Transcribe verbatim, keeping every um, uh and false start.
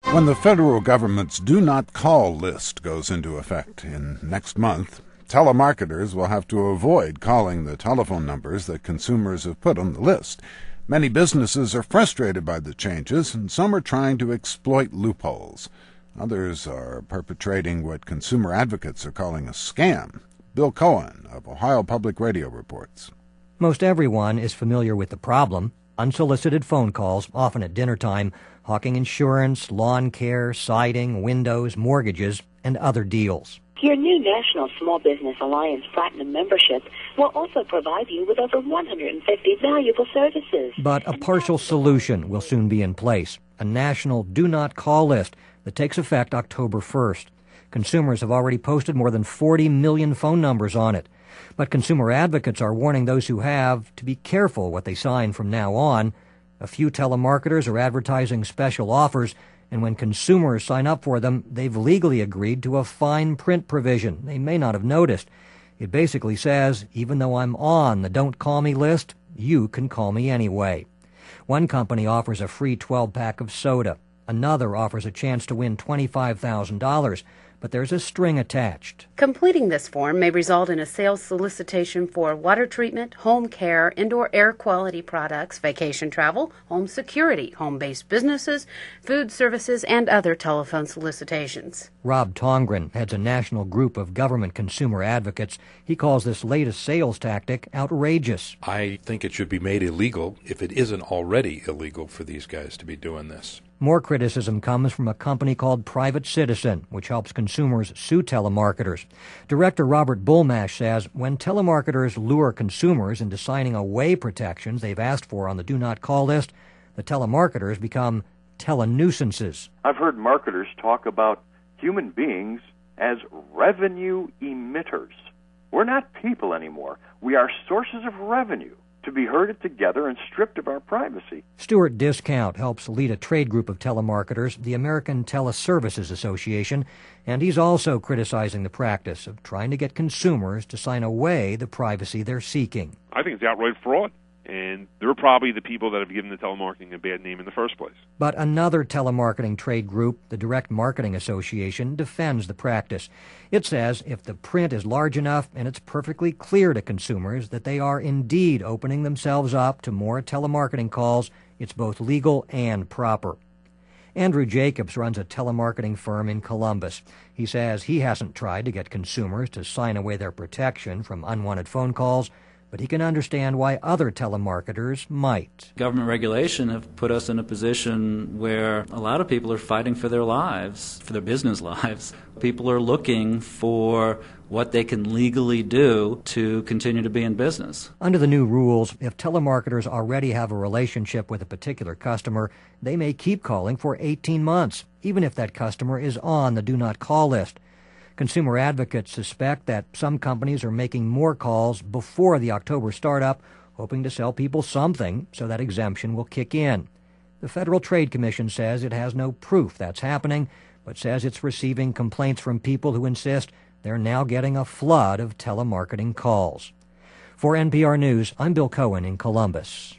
When the federal government's Do Not Call list goes into effect in next month, telemarketers will have to avoid calling the telephone numbers that consumers have put on the list. Many businesses are frustrated by the changes, and some are trying to exploit loopholes. Others are perpetrating what consumer advocates are calling a scam. Bill Cohen of Ohio Public Radio reports. Most everyone is familiar with the problem. Unsolicited phone calls, often at dinner time, hawking insurance, lawn care, siding, windows, mortgages, and other deals. Your new National Small Business Alliance Platinum membership will also provide you with over one hundred fifty valuable services. But a partial solution will soon be in place, a national Do Not Call list that takes effect October first. Consumers have already posted more than forty million phone numbers on it. But consumer advocates are warning those who have to be careful what they sign from now on. A few telemarketers are advertising special offers, and when consumers sign up for them, they've legally agreed to a fine print provision they may not have noticed. It basically says, even though I'm on the Don't Call Me list, you can call me anyway. One company offers a free twelve-pack of soda. Another offers a chance to win twenty-five thousand dollars. But there's a string attached. Completing this form may result in a sales solicitation for water treatment, home care, indoor air quality products, vacation travel, home security, home-based businesses, food services, and other telephone solicitations. Rob Tongren heads a national group of government consumer advocates. He calls this latest sales tactic outrageous. I think it should be made illegal, if it isn't already illegal, for these guys to be doing this. More criticism comes from a company called Private Citizen, which helps consumers sue telemarketers. Director Robert Bullmash says when telemarketers lure consumers into signing away protections they've asked for on the Do Not Call list, the telemarketers become telenuisances. I've heard marketers talk about human beings as revenue emitters. We're not people anymore. We are sources of revenue to be herded together and stripped of our privacy. Stuart Discount helps lead a trade group of telemarketers, the American Teleservices Association, and he's also criticizing the practice of trying to get consumers to sign away the privacy they're seeking. I think it's outright fraud, and they're probably the people that have given the telemarketing a bad name in the first place. But another telemarketing trade group, the Direct Marketing Association, defends the practice. It says if the print is large enough and it's perfectly clear to consumers that they are indeed opening themselves up to more telemarketing calls, it's both legal and proper. Andrew Jacobs runs a telemarketing firm in Columbus. He says he hasn't tried to get consumers to sign away their protection from unwanted phone calls, but he can understand why other telemarketers might. Government regulation have put us in a position where a lot of people are fighting for their lives, for their business lives. People are looking for what they can legally do to continue to be in business. Under the new rules, if telemarketers already have a relationship with a particular customer, they may keep calling for eighteen months, even if that customer is on the Do Not Call list. Consumer advocates suspect that some companies are making more calls before the October startup, hoping to sell people something so that exemption will kick in. The Federal Trade Commission says it has no proof that's happening, but says it's receiving complaints from people who insist they're now getting a flood of telemarketing calls. For N P R News, I'm Bill Cohen in Columbus.